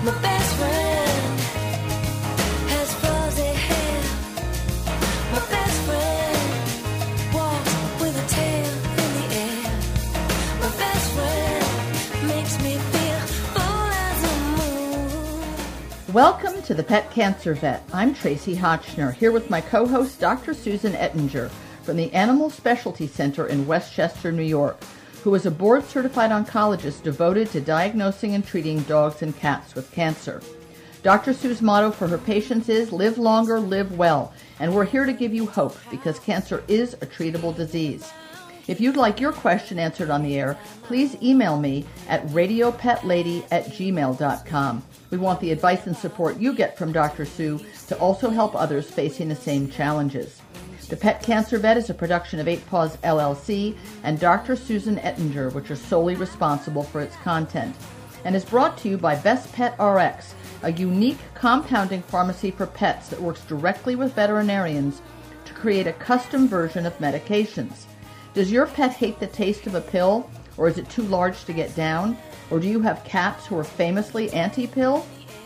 My best friend has fuzzy hair. My best friend walks with a tail in the air. My best friend makes me feel full as a moon. Welcome to the Pet Cancer Vet. I'm Tracy Hotchner, here with my co-host Dr. Susan Ettinger from the Animal Specialty Center in Westchester, New York, who is a board-certified oncologist devoted to diagnosing and treating dogs and cats with cancer. Dr. Sue's motto for her patients is, live longer, live well, and we're here to give you hope because cancer is a treatable disease. If you'd like your question answered on the air, please email me at radiopetlady@gmail.com. We want the advice and support you get from Dr. Sue to also help others facing the same challenges. The Pet Cancer Vet is a production of 8 Paws LLC and Dr. Susan Ettinger, which are solely responsible for its content, and is brought to you by Best Pet RX, a unique compounding pharmacy for pets that works directly with veterinarians to create a custom version of medications. Does your pet hate the taste of a pill, or is it too large to get down? Or do you have cats who are famously anti-pill?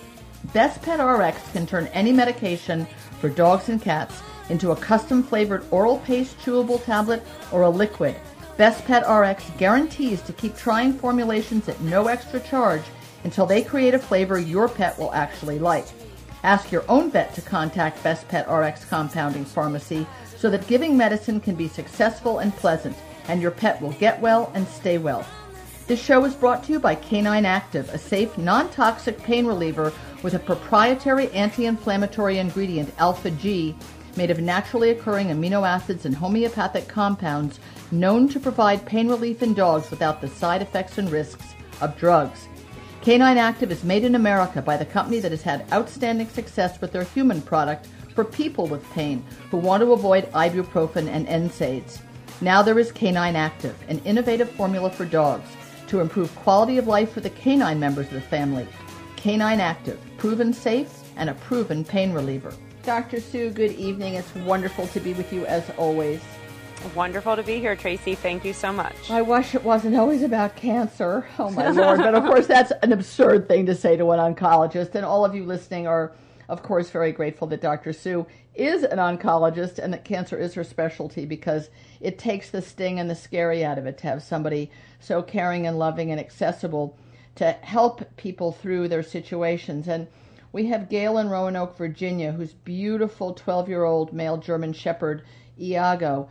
Best Pet RX can turn any medication for dogs and cats into a custom-flavored oral paste, chewable tablet, or a liquid. Best Pet RX guarantees to keep trying formulations at no extra charge until they create a flavor your pet will actually like. Ask your own vet to contact Best Pet RX Compounding Pharmacy so that giving medicine can be successful and pleasant, and your pet will get well and stay well. This show is brought to you by Canine Active, a safe, non-toxic pain reliever with a proprietary anti-inflammatory ingredient, Alpha-G, made of naturally occurring amino acids and homeopathic compounds known to provide pain relief in dogs without the side effects and risks of drugs. Canine Active is made in America by the company that has had outstanding success with their human product for people with pain who want to avoid ibuprofen and NSAIDs. Now there is Canine Active, an innovative formula for dogs to improve quality of life for the canine members of the family. Canine Active, proven safe and a proven pain reliever. Dr. Sue, good evening. It's wonderful to be with you as always. Wonderful to be here, Tracy. Thank you so much. I wish it wasn't always about cancer. Oh, my Lord. But, of course, that's an absurd thing to say to an oncologist. And all of you listening are, of course, very grateful that Dr. Sue is an oncologist and that cancer is her specialty, because it takes the sting and the scary out of it to have somebody so caring and loving and accessible to help people through their situations. And we have Gail in Roanoke, Virginia, whose beautiful 12-year-old male German Shepherd, Iago,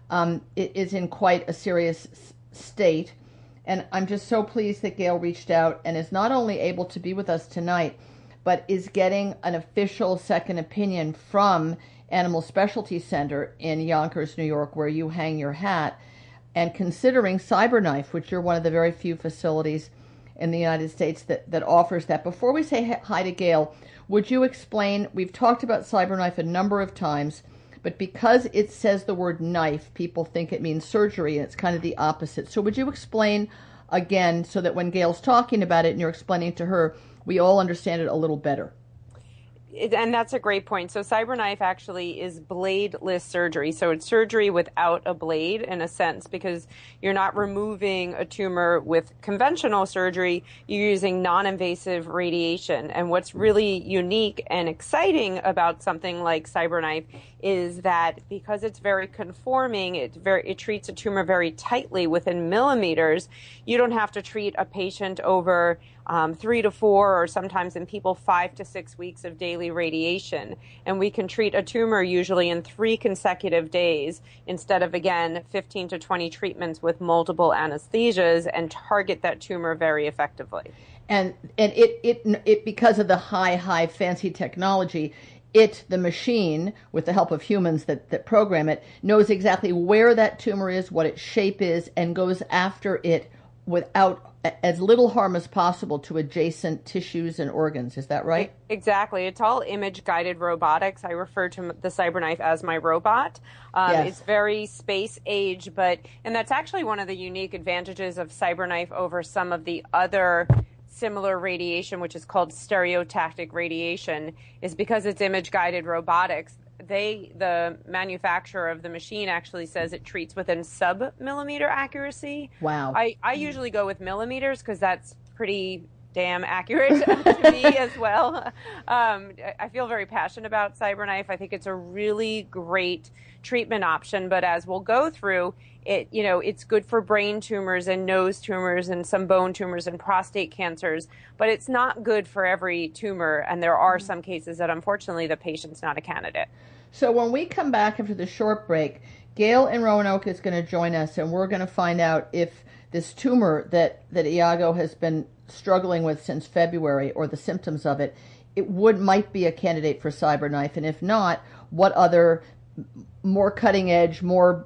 is in quite a serious state. And I'm just so pleased that Gail reached out and is not only able to be with us tonight, but is getting an official second opinion from Animal Specialty Center in Yonkers, New York, where you hang your hat, and considering CyberKnife, which you're one of the very few facilities in the United States that offers that. Before we say hi to Gail, would you explain, we've talked about CyberKnife a number of times, but because it says the word knife, people think it means surgery, and it's kind of the opposite. So would you explain again so that when Gail's talking about it and you're explaining to her, we all understand it a little better? And that's a great point. So CyberKnife actually is bladeless surgery. So it's surgery without a blade in a sense, because you're not removing a tumor with conventional surgery. You're using non-invasive radiation. And what's really unique and exciting about something like CyberKnife is that because it's very conforming, it treats a tumor very tightly within millimeters. You don't have to treat a patient over 3 to 4, or sometimes in people 5 to 6 weeks of daily radiation. And we can treat a tumor usually in 3 consecutive days instead of, again, 15 to 20 treatments with multiple anesthesias, and target that tumor very effectively. And it because of the high fancy technology, the machine, with the help of humans that program it, knows exactly where that tumor is, what its shape is, and goes after it without as little harm as possible to adjacent tissues and organs. Is that right? Exactly. It's all image-guided robotics. I refer to the CyberKnife as my robot. Yes. It's very space-age, and that's actually one of the unique advantages of CyberKnife over some of the other similar radiation, which is called stereotactic radiation, is because it's image-guided robotics. The manufacturer of the machine actually says it treats within sub-millimeter accuracy. Wow. I usually go with millimeters because that's pretty damn accurate to me as well. I feel very passionate about CyberKnife. I think it's a really great treatment option, but as we'll go through, it's good for brain tumors and nose tumors and some bone tumors and prostate cancers, but it's not good for every tumor, and there are some cases that unfortunately the patient's not a candidate. So when we come back after the short break, Gail in Roanoke is going to join us, and we're going to find out if this tumor that Iago has been struggling with since February, or the symptoms of it, might be a candidate for CyberKnife, and if not, what other more cutting edge, more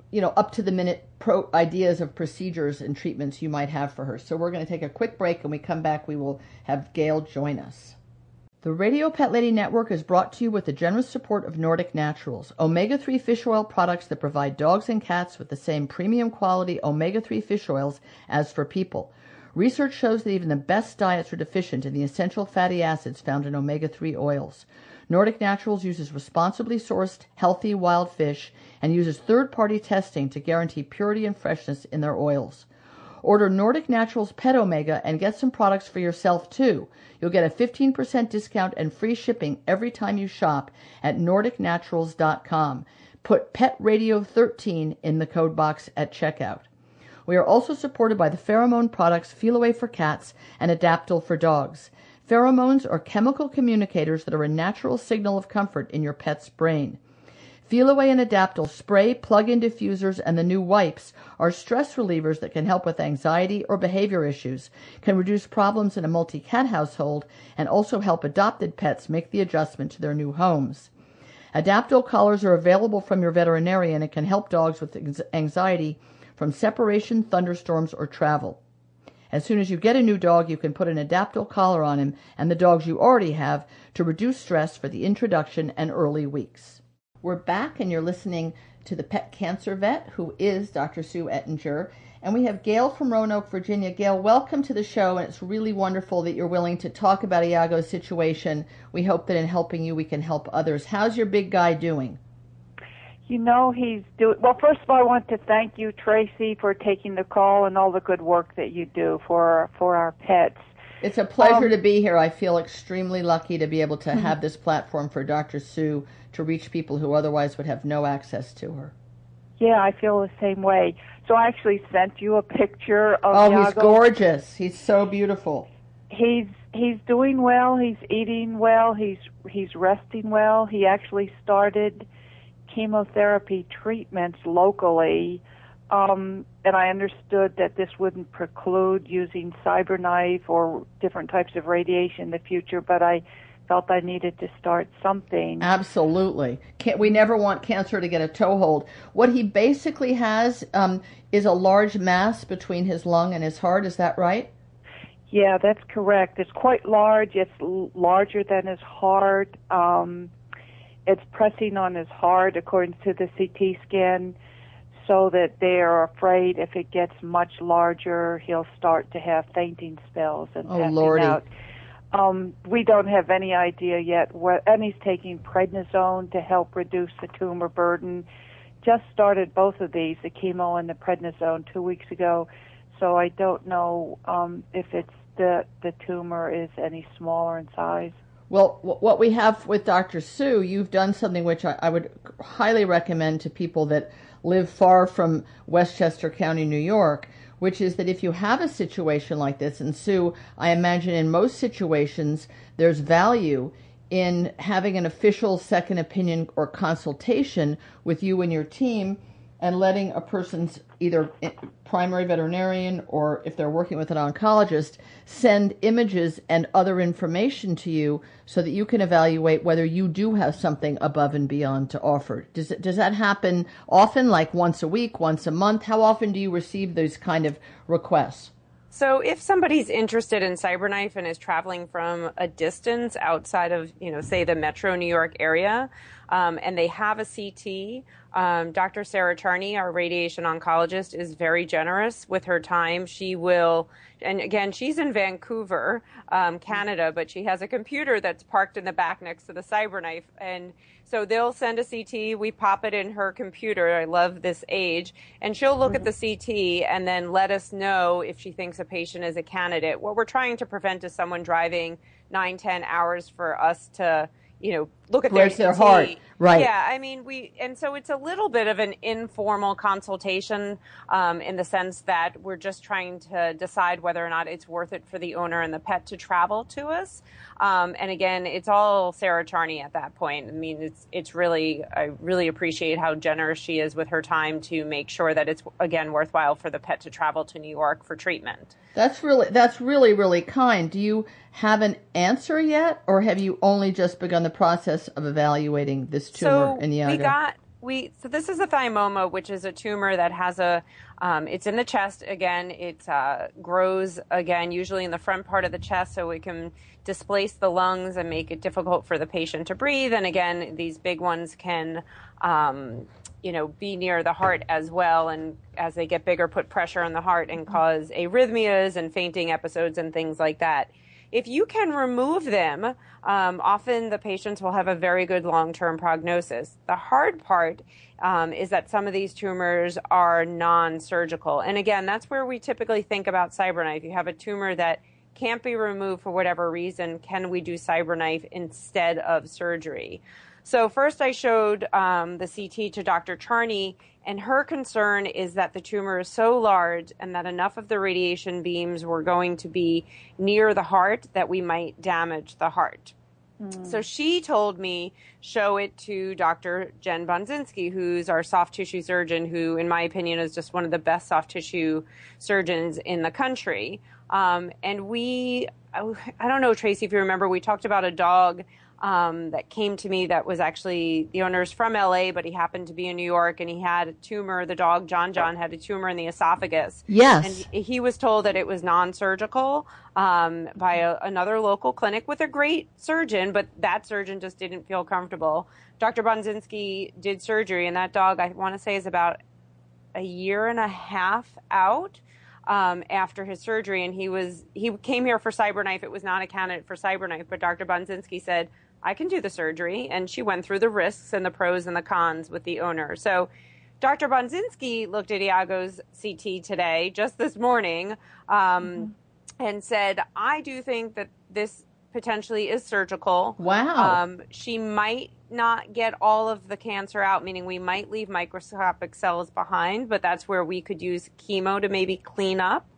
up to the minute ideas of procedures and treatments you might have for her. So we're going to take a quick break, and when we come back, we will have Gail join us. The Radio Pet Lady Network is brought to you with the generous support of Nordic Naturals, omega-3 fish oil products that provide dogs and cats with the same premium quality omega-3 fish oils as for people. Research shows that even the best diets are deficient in the essential fatty acids found in omega-3 oils. Nordic Naturals uses responsibly sourced, healthy wild fish and uses third-party testing to guarantee purity and freshness in their oils. Order Nordic Naturals Pet Omega and get some products for yourself, too. You'll get a 15% discount and free shipping every time you shop at NordicNaturals.com. Put Pet Radio 13 in the code box at checkout. We are also supported by the pheromone products Feel-Away for cats and Adaptil for dogs. Pheromones are chemical communicators that are a natural signal of comfort in your pet's brain. Feel-Away and Adaptil spray, plug-in diffusers, and the new wipes are stress relievers that can help with anxiety or behavior issues, can reduce problems in a multi-cat household, and also help adopted pets make the adjustment to their new homes. Adaptil collars are available from your veterinarian and can help dogs with anxiety from separation, thunderstorms, or travel. As soon as you get a new dog, you can put an Adaptil collar on him and the dogs you already have to reduce stress for the introduction and early weeks. We're back, and you're listening to the Pet Cancer Vet, who is Dr. Sue Ettinger. And we have Gail from Roanoke, Virginia. Gail, welcome to the show, and it's really wonderful that you're willing to talk about Iago's situation. We hope that in helping you, we can help others. How's your big guy doing? He's doing well. First of all, I want to thank you, Tracy, for taking the call and all the good work that you do for our pets. It's a pleasure to be here. I feel extremely lucky to be able to have this platform for Dr. Sue to reach people who otherwise would have no access to her. Yeah, I feel the same way. So I actually sent you a picture of Iago. He's gorgeous. He's so beautiful. He's doing well. He's eating well. He's resting well. He actually started chemotherapy treatments locally, and I understood that this wouldn't preclude using CyberKnife or different types of radiation in the future, but I felt I needed to start something. Absolutely. We never want cancer to get a toehold. What he basically has is a large mass between his lung and his heart. Is that right? Yeah, that's correct. It's quite large. It's larger than his heart. It's pressing on his heart, according to the CT scan, so that they are afraid if it gets much larger, he'll start to have fainting spells and passing out. We don't have any idea yet. And he's taking prednisone to help reduce the tumor burden. Just started both of these, the chemo and the prednisone, 2 weeks ago. So I don't know if it's the tumor is any smaller in size. Well, what we have with Dr. Sue, you've done something which I would highly recommend to people that live far from Westchester County, New York, which is that if you have a situation like this, and Sue, I imagine in most situations there's value in having an official second opinion or consultation with you and your team, and letting a person's either primary veterinarian or if they're working with an oncologist send images and other information to you so that you can evaluate whether you do have something above and beyond to offer. Does that happen often, like once a week, once a month? How often do you receive those kind of requests? So if somebody's interested in CyberKnife and is traveling from a distance outside of, say, the metro New York area, and they have a CT, Dr. Sarah Charney, our radiation oncologist, is very generous with her time. She will, and again, she's in Vancouver, Canada, but she has a computer that's parked in the back next to the CyberKnife. And so they'll send a CT, we pop it in her computer. I love this age. And she'll look at the CT and then let us know if she thinks a patient is a candidate. What we're trying to prevent is someone driving 9-10 hours for us to, look at their heart. Right. Yeah, I mean, and so it's a little bit of an informal consultation in the sense that we're just trying to decide whether or not it's worth it for the owner and the pet to travel to us. And again, it's all Sarah Charney at that point. I mean, it's really, I really appreciate how generous she is with her time to make sure that it's, again, worthwhile for the pet to travel to New York for treatment. That's really, really kind. Do you have an answer yet, or have you only just begun the process of evaluating this tumor in Iago? So this is a thymoma, which is a tumor that has it's in the chest. Again, it grows again, usually in the front part of the chest, so it can displace the lungs and make it difficult for the patient to breathe. And again, these big ones can, be near the heart as well. And as they get bigger, put pressure on the heart and cause arrhythmias and fainting episodes and things like that. If you can remove them, often the patients will have a very good long-term prognosis. The hard part is that some of these tumors are non-surgical. And again, that's where we typically think about CyberKnife. You have a tumor that can't be removed for whatever reason. Can we do CyberKnife instead of surgery? So first I showed the CT to Dr. Charney, and her concern is that the tumor is so large and that enough of the radiation beams were going to be near the heart that we might damage the heart. So she told me, show it to Dr. Jen Bonzinski, who's our soft tissue surgeon, who, in my opinion, is just one of the best soft tissue surgeons in the country. And I don't know, Tracy, if you remember, we talked about a dog that came to me that was actually, the owner's from LA, but he happened to be in New York, and he had a tumor. The dog, John, had a tumor in the esophagus. Yes. And he was told that it was non-surgical by another local clinic with a great surgeon, but that surgeon just didn't feel comfortable. Dr. Bonzinski did surgery, and that dog, I want to say, is about a year and a half out after his surgery, and he came here for CyberKnife. It was not a candidate for CyberKnife, but Dr. Bonzinski said, I can do the surgery, and she went through the risks and the pros and the cons with the owner. So Dr. Bonzinski looked at Iago's CT today, just this morning, and said, I do think that this potentially is surgical. Wow. She might not get all of the cancer out, meaning we might leave microscopic cells behind, but that's where we could use chemo to maybe clean up.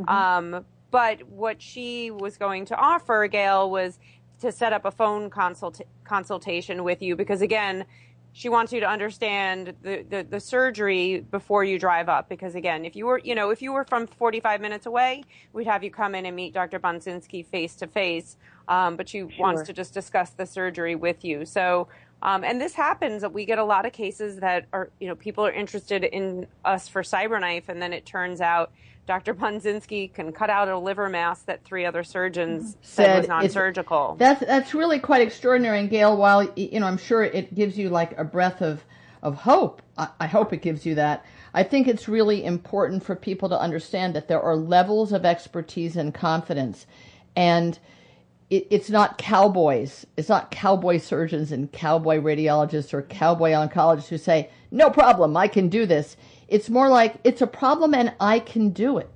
But what she was going to offer, Gail, was to set up a phone consultation with you, because again, she wants you to understand the surgery before you drive up. Because again, if you were from 45 minutes away, we'd have you come in and meet Dr. Bonzinski face to face. But she wants to just discuss the surgery with you. So, and this happens. We get a lot of cases that are, people are interested in us for CyberKnife, and then it turns out Dr. Bonzinski can cut out a liver mass that 3 other surgeons said was non-surgical. That's really quite extraordinary. And Gail, while I'm sure it gives you like a breath of hope, I hope it gives you that. I think it's really important for people to understand that there are levels of expertise and confidence, and it's not cowboys. It's not cowboy surgeons and cowboy radiologists or cowboy oncologists who say, no problem, I can do this. It's more like, it's a problem and I can do it.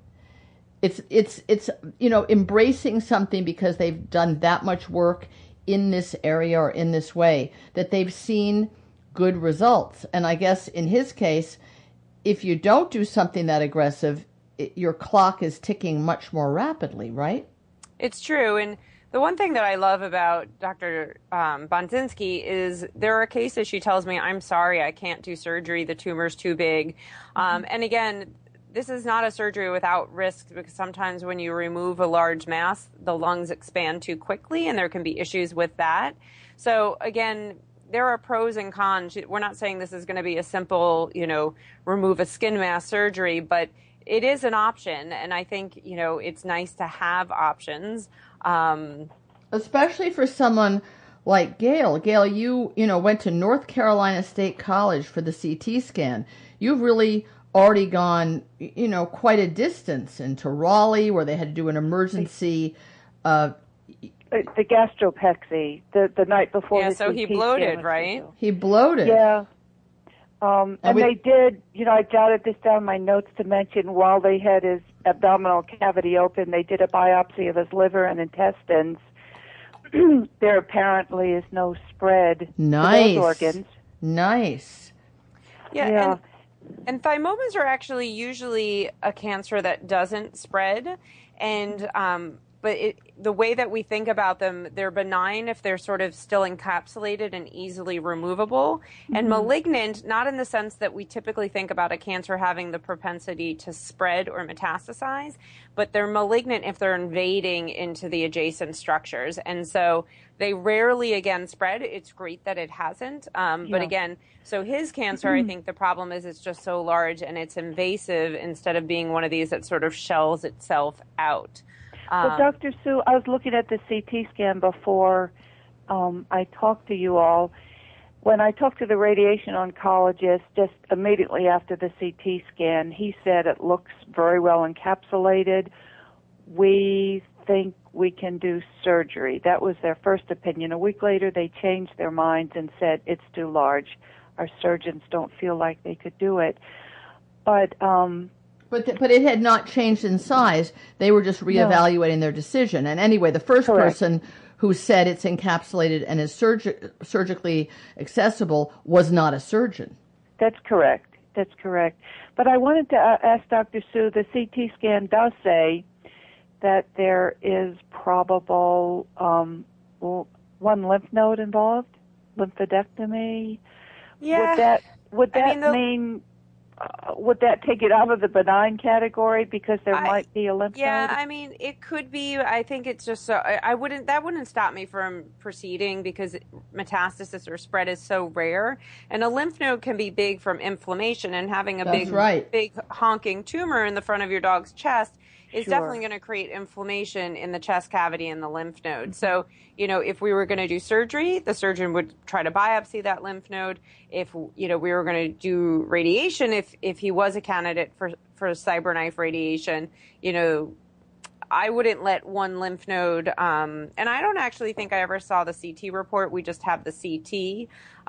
It's embracing something because they've done that much work in this area or in this way, that they've seen good results. And I guess in his case, if you don't do something that aggressive, your clock is ticking much more rapidly, right? It's true. And the one thing that I love about Dr. Bonzinski is there are cases she tells me, I'm sorry, I can't do surgery. The tumor's too big. And again, this is not a surgery without risk, because sometimes when you remove a large mass, the lungs expand too quickly, and there can be issues with that. So again, there are pros and cons. We're not saying this is going to be a simple, remove a skin mass surgery, but it is an option. And I think, it's nice to have options. Especially for someone like Gail, you went to North Carolina State College for the CT scan. You've really already gone, quite a distance into Raleigh, where they had to do an emergency. The gastropexy the night before. Yeah, the so CT he bloated, scan right? He bloated. Yeah. And they did, I jotted this down in my notes to mention, while they had his abdominal cavity open, they did a biopsy of his liver and intestines. There apparently is no spread to those organs. Nice. Yeah. And thymomas are actually usually a cancer that doesn't spread. And but the way that we think about them, they're benign if they're sort of still encapsulated and easily removable, and malignant, not in the sense that we typically think about a cancer having the propensity to spread or metastasize, but they're malignant if they're invading into the adjacent structures. And so they rarely, again, spread. It's great that it hasn't. But again, so his cancer, I think the problem is it's just so large and it's invasive instead of being one of these that sort of shells itself out. Well, Dr. Sue, I was looking at the CT scan before I talked to you all. When I talked to the radiation oncologist just immediately after the CT scan, he said it looks very well encapsulated. We think we can do surgery. That was their first opinion. A week later, they changed their minds and said it's too large. Our surgeons don't feel like they could do it. But it had not changed in size. They were just reevaluating their decision. And anyway, the first person who said it's encapsulated and is surgically accessible was not a surgeon. That's correct. But I wanted to ask Dr. Sue, the CT scan does say that there is probable one lymph node involved, lymphodectomy. Yeah. Would that mean... would that take it out of the benign category because there might be a lymph node? Yeah, I mean, it could be. I think it's just so. That wouldn't stop me from proceeding because metastasis or spread is so rare. And a lymph node can be big from inflammation, and having a big honking tumor in the front of your dog's chest is definitely going to create inflammation in the chest cavity and the lymph node. So, if we were going to do surgery, the surgeon would try to biopsy that lymph node. If, we were going to do radiation, if he was a candidate for CyberKnife radiation, I wouldn't let one lymph node, and I don't actually think I ever saw the CT report. We just have the CT.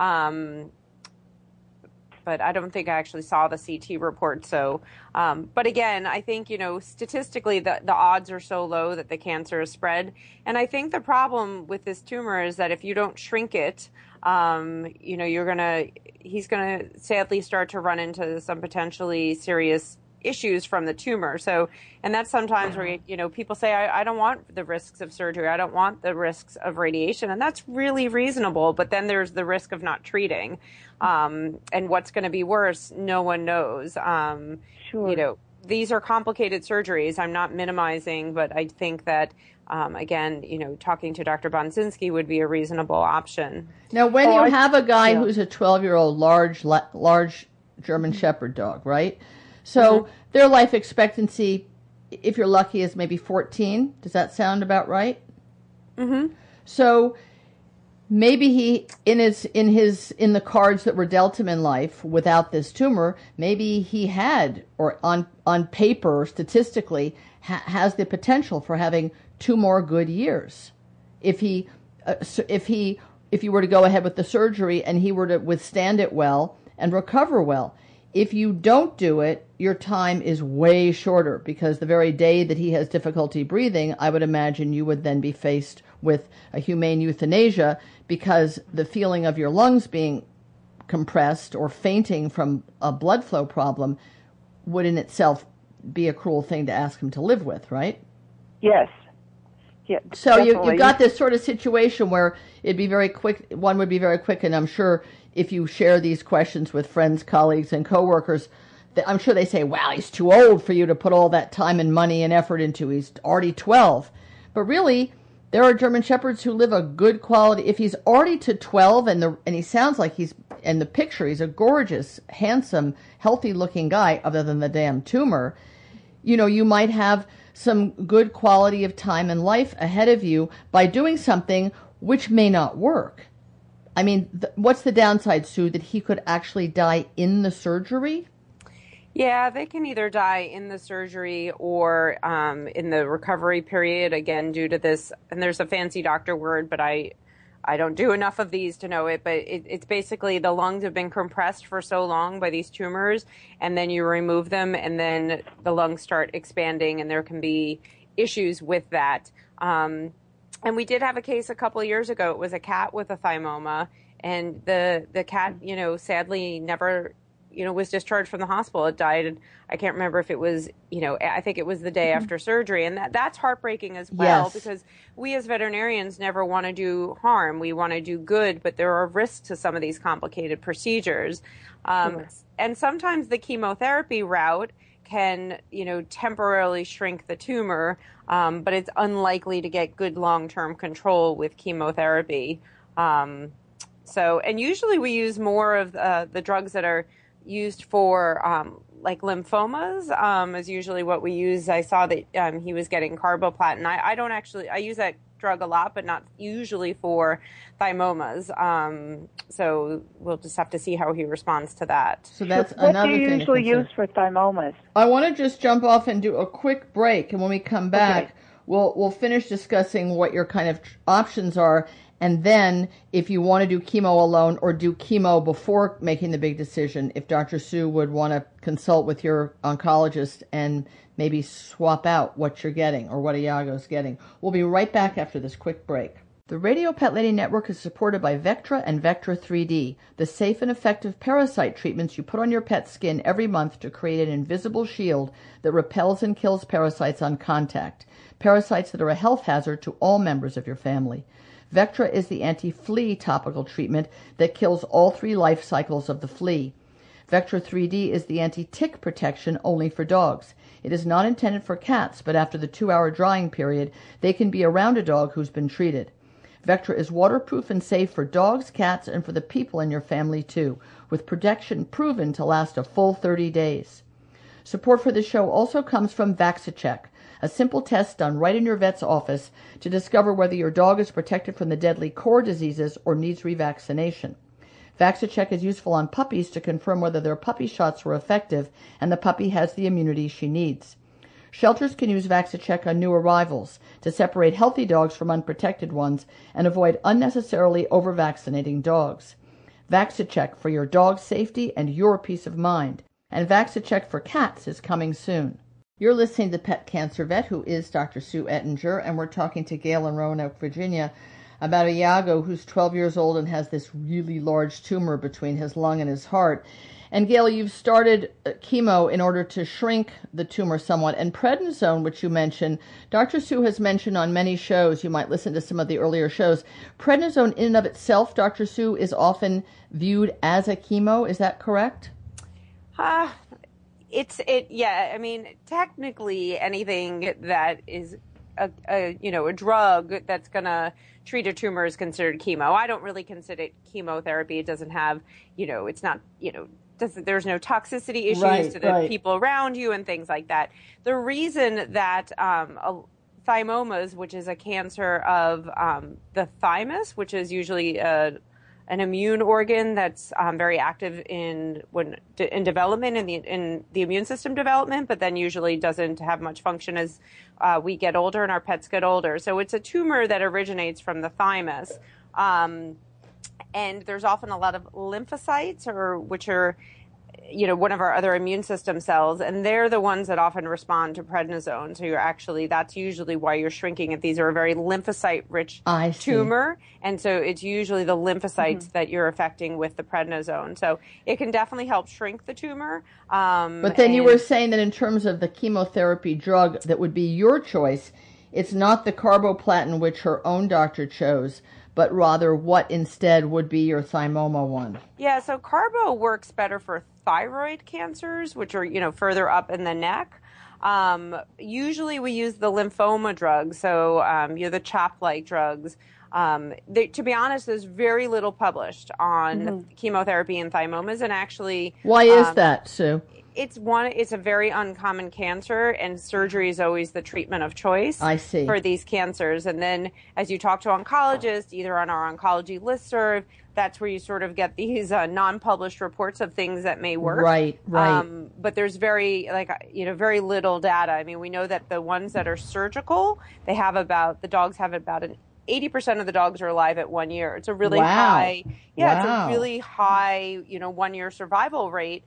But I don't think I actually saw the CT report. So, but again, I think, statistically the odds are so low that the cancer is spread. And I think the problem with this tumor is that if you don't shrink it, he's going to sadly start to run into some potentially serious issues from the tumor. So, and that's sometimes where, people say, I don't want the risks of surgery. I don't want the risks of radiation. And that's really reasonable. But then there's the risk of not treating. And what's going to be worse, no one knows. These are complicated surgeries. I'm not minimizing, but I think that, again, talking to Dr. Bonsinski would be a reasonable option. Now, when you have a guy who's a 12-year-old large German Shepherd dog, right? So their life expectancy, if you're lucky, is maybe 14. Does that sound about right? Mm-hmm. So maybe he, in the cards that were dealt him in life without this tumor, maybe he had, or on paper, statistically, has the potential for having 2 more good years. If you were to go ahead with the surgery and he were to withstand it well and recover well. If you don't do it, your time is way shorter because the very day that he has difficulty breathing, I would imagine you would then be faced with a humane euthanasia because the feeling of your lungs being compressed or fainting from a blood flow problem would in itself be a cruel thing to ask him to live with, right? Yes. Yeah, so you've got this sort of situation where it'd be very quick. One would be very quick, and I'm sure if you share these questions with friends, colleagues, and coworkers, I'm sure they say, "Wow, he's too old for you to put all that time and money and effort into. He's already 12." But really, there are German Shepherds who live a good quality. If he's already to 12, and he sounds like he's in the picture, he's a gorgeous, handsome, healthy-looking guy, other than the damn tumor. You might have some good quality of time and life ahead of you by doing something which may not work. I mean, what's the downside, Sue, that he could actually die in the surgery? Yeah, they can either die in the surgery or in the recovery period, again, due to this. And there's a fancy doctor word, but I don't do enough of these to know it. But it's basically the lungs have been compressed for so long by these tumors, and then you remove them, and then the lungs start expanding, and there can be issues with that. And we did have a case a couple of years ago. It was a cat with a thymoma, and the cat, sadly never was discharged from the hospital. It died. I can't remember if it was, I think it was the day after surgery. And that's heartbreaking as well, because we as veterinarians never want to do harm. We want to do good, but there are risks to some of these complicated procedures. And sometimes the chemotherapy route can, temporarily shrink the tumor, but it's unlikely to get good long-term control with chemotherapy. And usually we use more of the drugs that are used for like lymphomas is usually what we use. I saw that he was getting carboplatin. I use that drug a lot, but not usually for thymomas. So we'll just have to see how he responds to that. So that's what another thing. What do you usually use for thymomas? I want to just jump off and do a quick break, and when we come back, we'll finish discussing what your kind of options are. And then if you want to do chemo alone or do chemo before making the big decision, if Dr. Sue would want to consult with your oncologist and maybe swap out what you're getting or what Iago's getting. We'll be right back after this quick break. The Radio Pet Lady Network is supported by Vectra and Vectra 3D, the safe and effective parasite treatments you put on your pet's skin every month to create an invisible shield that repels and kills parasites on contact, parasites that are a health hazard to all members of your family. Vectra is the anti-flea topical treatment that kills all 3 life cycles of the flea. Vectra 3D is the anti-tick protection only for dogs. It is not intended for cats, but after the 2-hour drying period, they can be around a dog who's been treated. Vectra is waterproof and safe for dogs, cats, and for the people in your family too, with protection proven to last a full 30 days. Support for the show also comes from VaxiCheck, a simple test done right in your vet's office to discover whether your dog is protected from the deadly core diseases or needs revaccination. VaxiCheck is useful on puppies to confirm whether their puppy shots were effective and the puppy has the immunity she needs. Shelters can use VaxiCheck on new arrivals to separate healthy dogs from unprotected ones and avoid unnecessarily over-vaccinating dogs. VaxiCheck for your dog's safety and your peace of mind. And VaxiCheck for cats is coming soon. You're listening to Pet Cancer Vet, who is Dr. Sue Ettinger, and we're talking to Gail in Roanoke, Virginia, about Iago, who's 12 years old and has this really large tumor between his lung and his heart. And Gail, you've started chemo in order to shrink the tumor somewhat. And prednisone, which you mentioned, Dr. Sue has mentioned on many shows, you might listen to some of the earlier shows, prednisone in and of itself, Dr. Sue, is often viewed as a chemo. Is that correct? Yeah. I mean, technically, anything that is a drug that's going to treat a tumor is considered chemo. I don't really consider it chemotherapy. It doesn't have, it's not, there's no toxicity issues to the people around you and things like that. The reason that thymomas, which is a cancer of the thymus, which is usually an immune organ that's very active in development, in the immune system development, but then usually doesn't have much function as we get older and our pets get older. So it's a tumor that originates from the thymus. And there's often a lot of lymphocytes, which are one of our other immune system cells, and they're the ones that often respond to prednisone. So that's usually why you're shrinking it. These are a very lymphocyte-rich tumor, and so it's usually the lymphocytes that you're affecting with the prednisone. So it can definitely help shrink the tumor. But then you were saying that in terms of the chemotherapy drug that would be your choice, it's not the carboplatin which her own doctor chose, but rather what instead would be your thymoma one. Yeah, so carbo works better for thyroid cancers, which are, further up in the neck. Usually we use the lymphoma drugs, so the CHOP-like drugs. To be honest, there's very little published on chemotherapy and thymomas, and actually... Why is that, Sue? it's a very uncommon cancer, and surgery is always the treatment of choice I see. for these cancers. And then as you talk to oncologists, either on our oncology listserv, that's where you sort of get these non-published reports of things that may work. Right. But there's very little data. I mean, we know that the ones that are surgical, the dogs have about an 80% of the dogs are alive at 1 year. It's a really high, it's a really high, 1 year survival rate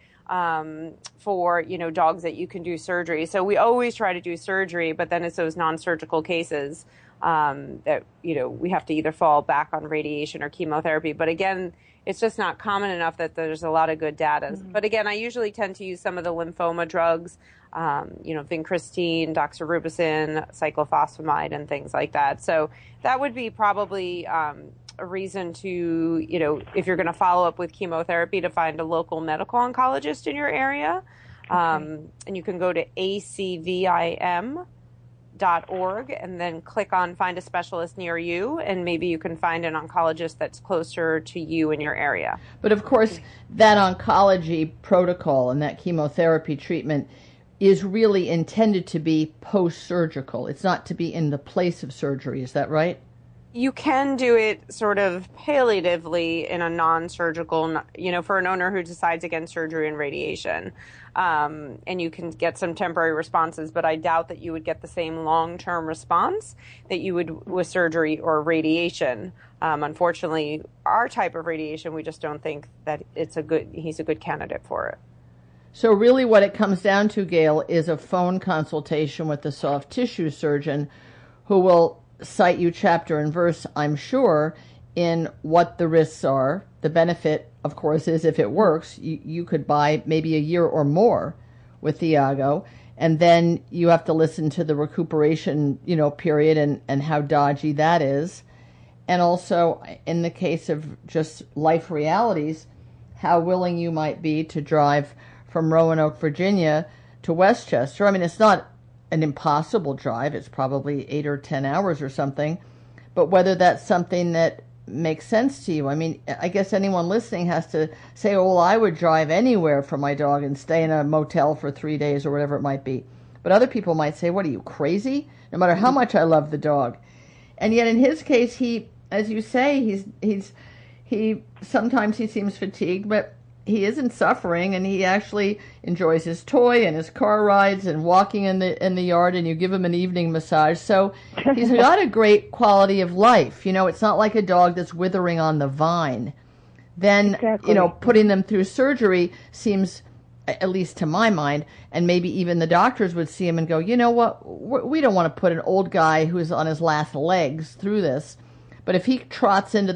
for, dogs that you can do surgery. So we always try to do surgery, but then it's those non-surgical cases that, we have to either fall back on radiation or chemotherapy. But again, it's just not common enough that there's a lot of good data. Mm-hmm. But again, I usually tend to use some of the lymphoma drugs, vincristine, doxorubicin, cyclophosphamide, and things like that. So that would be probably a reason to, if you're going to follow up with chemotherapy, to find a local medical oncologist in your area. Okay. And you can go to acvim.org and then click on Find a Specialist Near You, and maybe you can find an oncologist that's closer to you in your area. But of course, that oncology protocol and that chemotherapy treatment is really intended to be post-surgical. It's not to be in the place of surgery. Is that right? You can do it sort of palliatively in a non-surgical, for an owner who decides against surgery and radiation. And you can get some temporary responses, but I doubt that you would get the same long-term response that you would with surgery or radiation. Unfortunately, our type of radiation, we just don't think that he's a good candidate for it. So really what it comes down to, Gail, is a phone consultation with the soft tissue surgeon who will cite you chapter and verse, I'm sure, in what the risks are. The benefit, of course, is if it works, you could buy maybe a year or more with Thiago, and then you have to listen to the recuperation, period and how dodgy that is. And also, in the case of just life realities, how willing you might be to drive from Roanoke, Virginia to Westchester. I mean, it's not an impossible drive. It's probably 8 or 10 hours or something. But whether that's something that makes sense to you. I mean, I guess anyone listening has to say, oh, well, I would drive anywhere for my dog and stay in a motel for 3 days or whatever it might be. But other people might say, what, are you crazy? No matter how much I love the dog. And yet in his case, he, as you say, he sometimes he seems fatigued, but he isn't suffering, and he actually enjoys his toy and his car rides and walking in the yard, and you give him an evening massage. So he's got a great quality of life. It's not like a dog that's withering on the vine. Then, exactly. Putting them through surgery seems, at least to my mind, and maybe even the doctors would see him and go, you know what, we don't want to put an old guy who's on his last legs through this. But if he trots into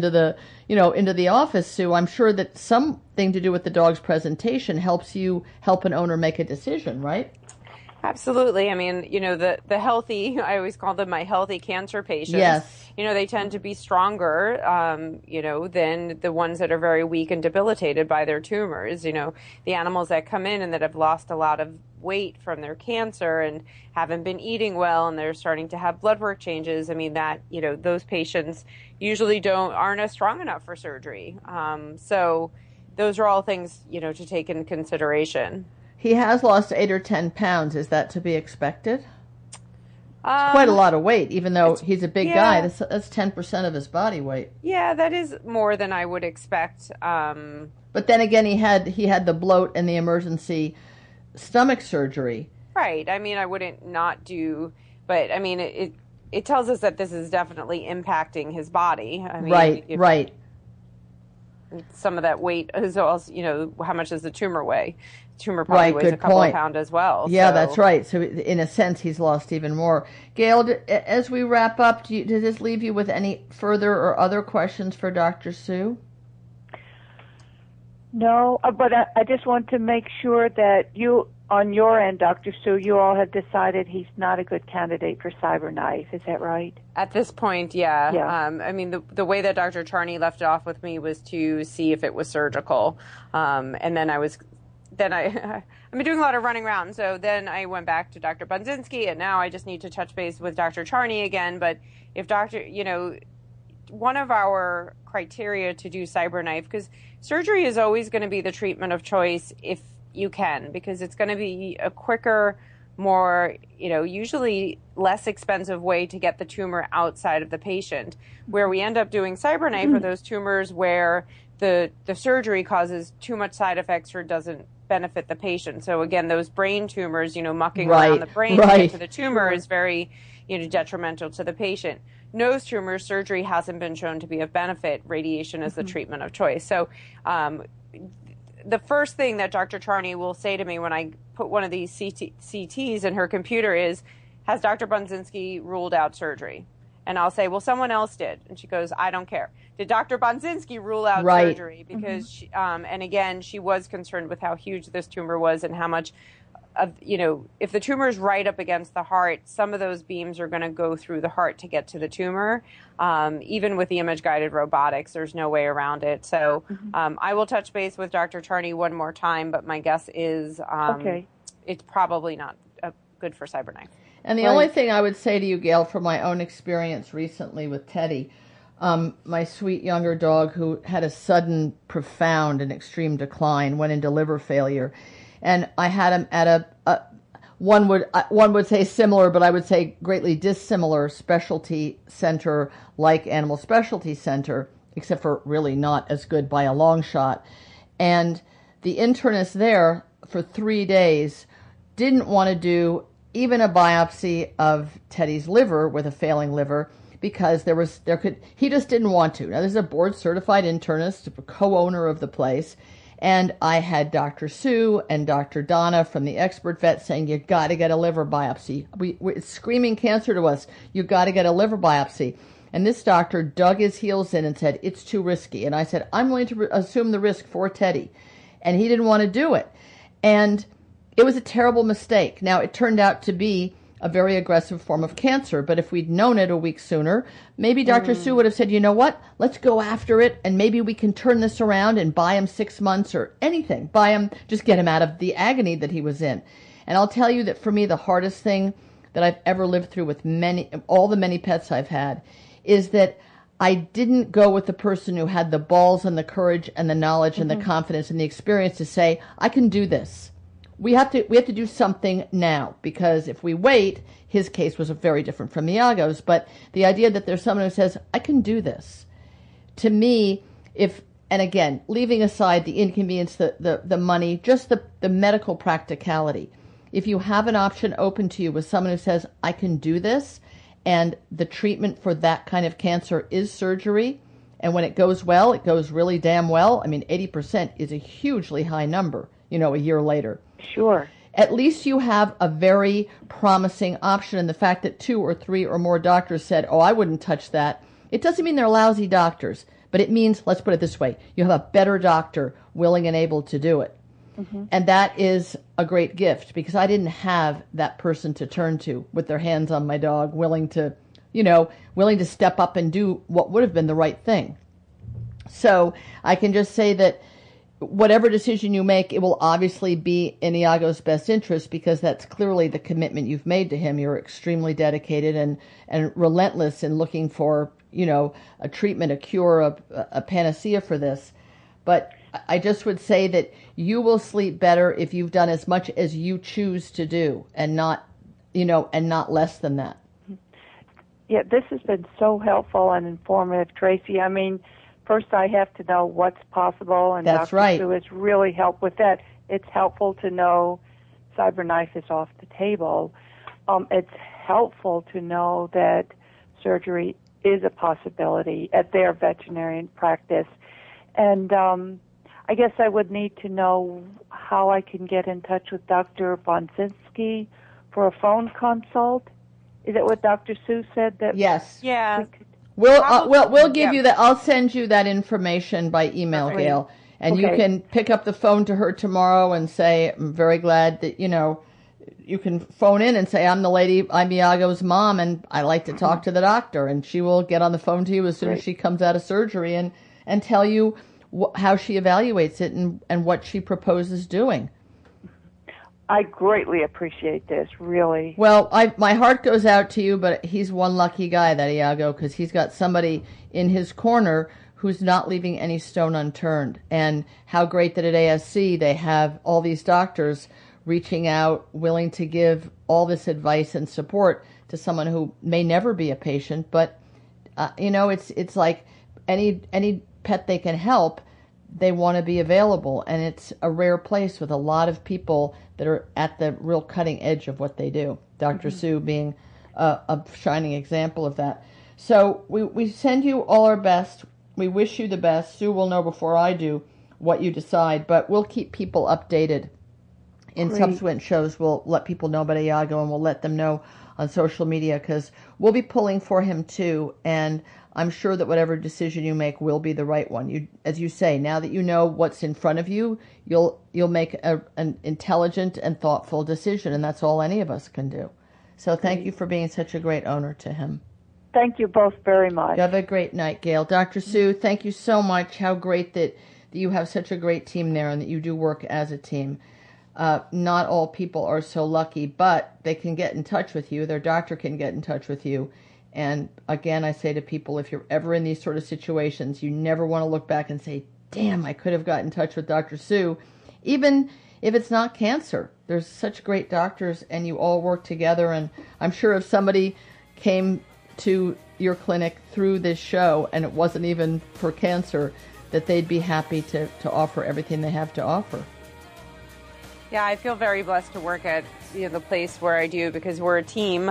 the office, Sue, I'm sure that something to do with the dog's presentation helps an owner make a decision, right? Absolutely. I mean, the healthy, I always call them my healthy cancer patients. Yes. They tend to be stronger, than the ones that are very weak and debilitated by their tumors. The animals that come in and that have lost a lot of weight from their cancer and haven't been eating well, and they're starting to have blood work changes. I mean, that, those patients usually aren't as strong enough for surgery. So those are all things, to take into consideration. He has lost 8 or 10 pounds. Is that to be expected? It's quite a lot of weight, even though he's a big guy. That's 10% of his body weight. Yeah, that is more than I would expect. But then again, he had the bloat and the emergency stomach surgery. Right. I mean, I wouldn't not do, but I mean, it tells us that this is definitely impacting his body. I mean, right. Some of that weight as well as, how much does the tumor weigh? Tumor probably weighs a couple of pounds as well. Yeah, so. That's right. So in a sense, he's lost even more. Gail, as we wrap up, does this leave you with any further or other questions for Dr. Sue? No, but I just want to make sure that you, on your end, Dr. Sue, you all have decided he's not a good candidate for CyberKnife. Is that right? At this point, yeah. Yeah. I mean, the way that Dr. Charney left it off with me was to see if it was surgical. And then I've been doing a lot of running around. So then I went back to Dr. Bunzinski, and now I just need to touch base with Dr. Charney again. But if one of our criteria to do CyberKnife, because surgery is always going to be the treatment of choice if you can, because it's going to be a quicker, more, usually less expensive way to get the tumor outside of the patient. Where we end up doing CyberKnife are those tumors where the surgery causes too much side effects or doesn't benefit the patient. So again, those brain tumors, mucking around the brain to get to the tumor is very, detrimental to the patient. Nose tumors, surgery hasn't been shown to be of benefit. Radiation is the treatment of choice. So the first thing that Dr. Charney will say to me when I put one of these CTs in her computer is, has Dr. Bonzinski ruled out surgery? And I'll say, well, someone else did. And she goes, I don't care. Did Dr. Bonzinski rule out surgery? Because, she, and again, she was concerned with how huge this tumor was and how much of, if the tumor is right up against the heart, some of those beams are going to go through the heart to get to the tumor. Even with the image-guided robotics, there's no way around it. So I will touch base with Dr. Charney one more time, but my guess is it's probably not good for CyberKnife. And the only thing I would say to you, Gail, from my own experience recently with Teddy, my sweet younger dog who had a sudden, profound, and extreme decline, went into liver failure. And I had him at one would say similar, but I would say greatly dissimilar specialty center like Animal Specialty Center, except for really not as good by a long shot. And the internist there for 3 days didn't want to do even a biopsy of Teddy's liver with a failing liver because he just didn't want to. Now, there's a board certified internist, a co-owner of the place. And I had Dr. Sue and Dr. Donna from the expert vet saying, you got to get a liver biopsy. It's screaming cancer to us. You got to get a liver biopsy. And this doctor dug his heels in and said, it's too risky. And I said, I'm willing to assume the risk for Teddy. And he didn't want to do it. And it was a terrible mistake. Now, it turned out to be a very aggressive form of cancer, but if we'd known it a week sooner, maybe Dr. Sue would have said, you know what, let's go after it, and maybe we can turn this around and buy him 6 months or anything. Buy him, just get him out of the agony that he was in. And I'll tell you that for me, the hardest thing that I've ever lived through with all the many pets I've had is that I didn't go with the person who had the balls and the courage and the knowledge and the confidence and the experience to say, I can do this. We have to do something now, because if we wait, his case was very different from Iago's. But the idea that there's someone who says, I can do this, to me, and again, leaving aside the inconvenience, the money, just the medical practicality, if you have an option open to you with someone who says, I can do this, and the treatment for that kind of cancer is surgery, and when it goes well, it goes really damn well. I mean, 80% is a hugely high number, a year later. Sure. At least you have a very promising option, and the fact that 2 or 3 or more doctors said, oh, I wouldn't touch that, it doesn't mean they're lousy doctors, but it means, let's put it this way, you have a better doctor willing and able to do it. And that is a great gift, because I didn't have that person to turn to with their hands on my dog, willing to step up and do what would have been the right thing. So I can just say that whatever decision you make, it will obviously be in Iago's best interest, because that's clearly the commitment you've made to him. You're extremely dedicated and relentless in looking for, a treatment, a cure, a panacea for this. But I just would say that you will sleep better if you've done as much as you choose to do, and not less than that. Yeah, this has been so helpful and informative, Tracy. I mean, first I have to know what's possible, and that's Dr. right. Sue has really helped with that. It's helpful to know CyberKnife is off the table. It's helpful to know that surgery is a possibility at their veterinarian practice. And I guess I would need to know how I can get in touch with Dr. Bonzinski for a phone consult. Is that what Dr. Sue said? That yes. Yeah. We'll give you that. I'll send you that information by email, Gail, and you can pick up the phone to her tomorrow and say, I'm very glad that, you can phone in and say, I'm Iago's mom, and I like to talk to the doctor, and she will get on the phone to you as soon as she comes out of surgery and tell you how she evaluates it and what she proposes doing. I greatly appreciate this, really. Well, my heart goes out to you, but he's one lucky guy, that Iago, because he's got somebody in his corner who's not leaving any stone unturned. And how great that at ASC they have all these doctors reaching out, willing to give all this advice and support to someone who may never be a patient. But, it's like any pet they can help, they want to be available. And it's a rare place with a lot of people that are at the real cutting edge of what they do. Dr. Sue being a shining example of that. So we send you all our best. We wish you the best. Sue will know before I do what you decide, but we'll keep people updated. In subsequent shows, we'll let people know about Iago, and we'll let them know on social media, because we'll be pulling for him too. And I'm sure that whatever decision you make will be the right one. As you say, now that you know what's in front of you, you'll make an intelligent and thoughtful decision, and that's all any of us can do. So thank you for being such a great owner to him. Thank you both very much. You have a great night, Gail. Dr. Sue, thank you so much. How great that you have such a great team there and that you do work as a team. Not all people are so lucky, but they can get in touch with you. Their doctor can get in touch with you. And again, I say to people, if you're ever in these sort of situations, you never want to look back and say, damn, I could have got in touch with Dr. Sue. Even if it's not cancer, there's such great doctors and you all work together. And I'm sure if somebody came to your clinic through this show and it wasn't even for cancer, that they'd be happy to offer everything they have to offer. Yeah, I feel very blessed to work at the place where I do, because we're a team.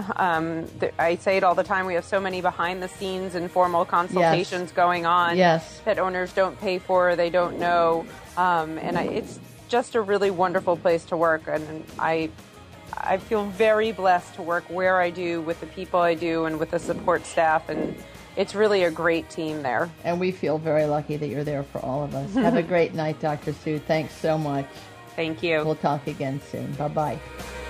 I say it all the time. We have so many behind-the-scenes informal consultations going on that owners don't pay for, they don't know. It's just a really wonderful place to work. And I feel very blessed to work where I do, with the people I do, and with the support staff. And it's really a great team there. And we feel very lucky that you're there for all of us. Have a great night, Dr. Sue. Thanks so much. Thank you. We'll talk again soon. Bye-bye.